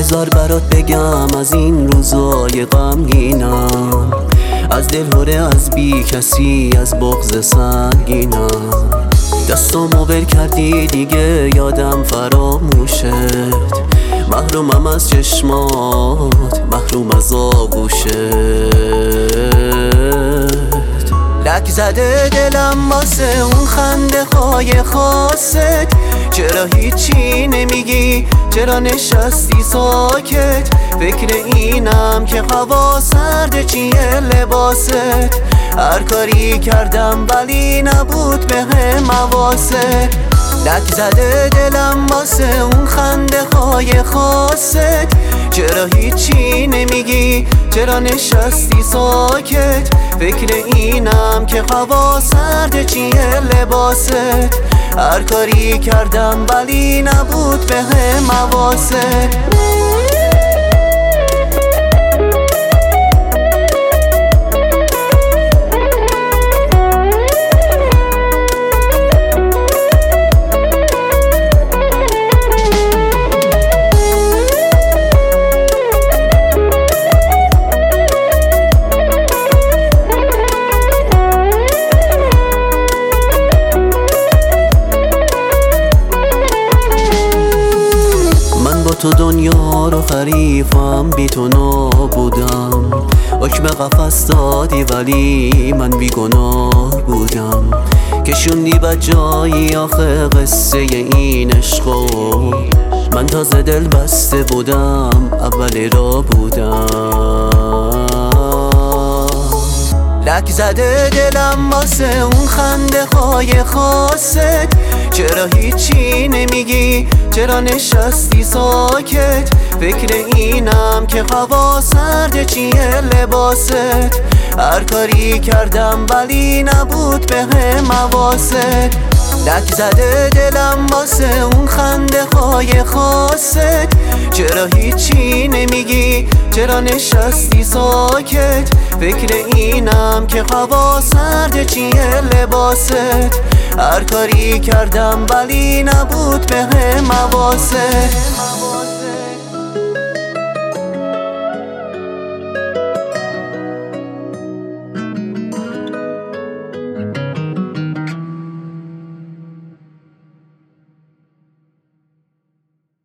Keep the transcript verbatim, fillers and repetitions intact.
بذار برات بگم از این روزای غمگینم، از دل هره، از بی کسی، از بغض سنگینم. دستامو ول کردی دیگه یادم فراموشت، محرومم از چشمات، محروم از آغوشت. لک زده دلم واسه اون خنده های خاصت، چرا هیچی نمیگی؟ چرا نشستی ساکت؟ فکر اینم که هوا سرده چیه لباست. هر کاری کردم ولی نبود بهم حواست. لک زده دلم واسه اون خنده های خاصت، چرا هیچی نمیگی؟ چرا نشستی ساکت؟ فکر اینم که هوا سرده چیه لباست. هر کاری کردم ولی نبود بهم حواست. تو دنیا رو خریفم، بی تو نابودم. حکم قفس دادی ولی من بی گناه بودم. کشوندی بد جایی آخه قصه این عشقو، من تازه دل بسته بودم، اول را بودم. لک زده دلم واسه اون خنده های خاصت، چرا هیچی نمیگی؟ چرا نشستی ساکت؟ فکر اینم که هوا سرده چیه لباست. هر کاری کردم ولی نبود بهم حواست. لک زده دلم واسه اون خنده های خاصت، چرا هیچی نمیگی؟ چرا نشستی ساکت؟ فکر اینم که هوا سرده چیه لباست. هر کاری کردم ولی نبود بهم حواست.